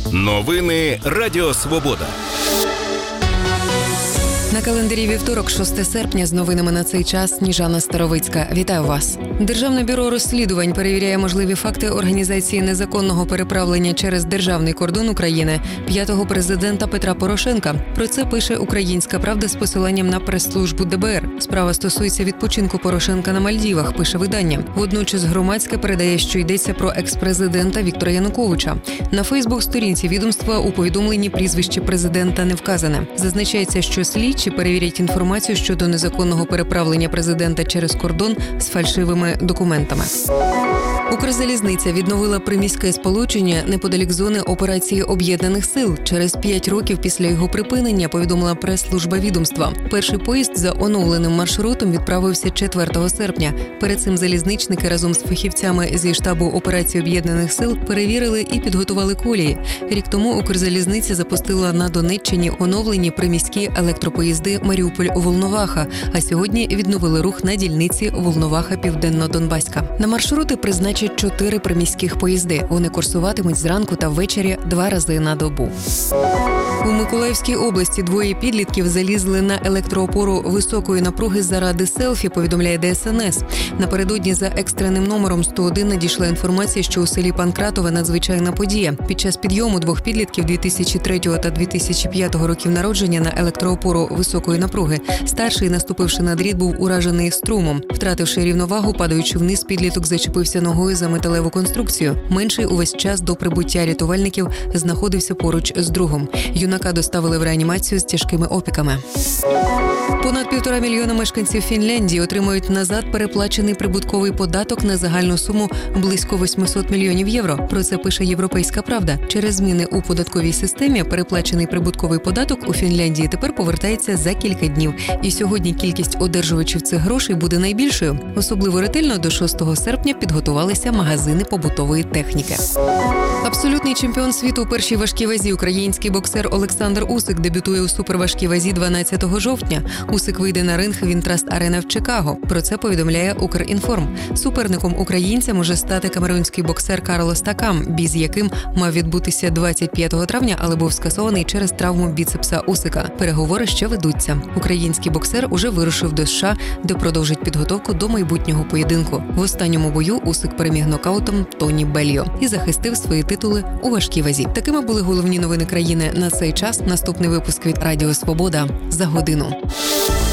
Новини Радіо Свобода. На календарі вівторок, 6 серпня, з новинами на цей час Сніжана Старовицька. Вітаю вас. Державне бюро розслідувань перевіряє можливі факти організації незаконного переправлення через державний кордон України п'ятого президента Петра Порошенка. Про це пише «Українська правда» з посиланням на прес-службу ДБР. Справа стосується відпочинку Порошенка на Мальдівах, пише видання. Водночас громадське передає, що йдеться про екс-президента Віктора Януковича. На Фейсбук-сторінці відомства у повідомленні прізвище президента не вказане. Зазначається, що слідчі перевірять інформацію щодо незаконного переправлення президента через кордон з фальшивими документами. Укрзалізниця відновила приміське сполучення неподалік зони операції Об'єднаних сил. Через 5 років після його припинення, повідомила прес-служба відомства. Перший поїзд за оновленим маршрутом відправився 4 серпня. Перед цим залізничники разом з фахівцями зі штабу операції Об'єднаних сил перевірили і підготували колії. Рік тому Укрзалізниця запустила на Донеччині оновлені приміські електропоїзди Маріуполь-Волноваха, а сьогодні відновили рух на дільниці Волноваха-Південно-Донбаська. На маршрути призначені 4 приміських поїзди. Вони курсуватимуть зранку та ввечері 2 рази на добу. У Миколаївській області 2 підлітків залізли на електроопору високої напруги заради селфі, повідомляє ДСНС. Напередодні за екстреним номером 101 надійшла інформація, що у селі Панкратове надзвичайна подія. Під час підйому 2 підлітків 2003 та 2005 років народження на електроопору високої напруги, старший, наступивши на дріт, був уражений струмом. Втративши рівновагу, падаючи вниз, підліток зачепився ногою за металеву конструкцію. Менший увесь час до прибуття рятувальників знаходився поруч з другом. Юнака доставили в реанімацію з тяжкими опіками. Понад 1,5 мільйона мешканців Фінляндії отримають назад переплачений прибутковий податок на загальну суму близько 800 мільйонів євро. Про це пише «Європейська правда». Через зміни у податковій системі переплачений прибутковий податок у Фінляндії тепер повертається за кілька днів. І сьогодні кількість одержувачів цих грошей буде найбільшою. Особливо ретельно до 6 серпня підготувалися магазини побутової техніки. Абсолютний чемпіон світу у першій важкій вазі український боксер Олександр Усик дебютує у суперважкій вазі 12 жовтня. Усик вийде на ринг Вінтраст Арена в Чикаго. Про це повідомляє Укрінформ. Суперником українця може стати камерунський боксер Карлос Такам, бій з яким мав відбутися 25 травня, але був скасований через травму біцепса Усика. Переговори ще ведуться. Український боксер уже вирушив до США, де продовжить підготовку до майбутнього поєдинку. В останньому бою Усик переміг нокаутом Тоні Бельо і захистив свої титули у важкій вазі. Такими були головні новини країни на цей час. Наступний випуск від Радіо Свобода за годину.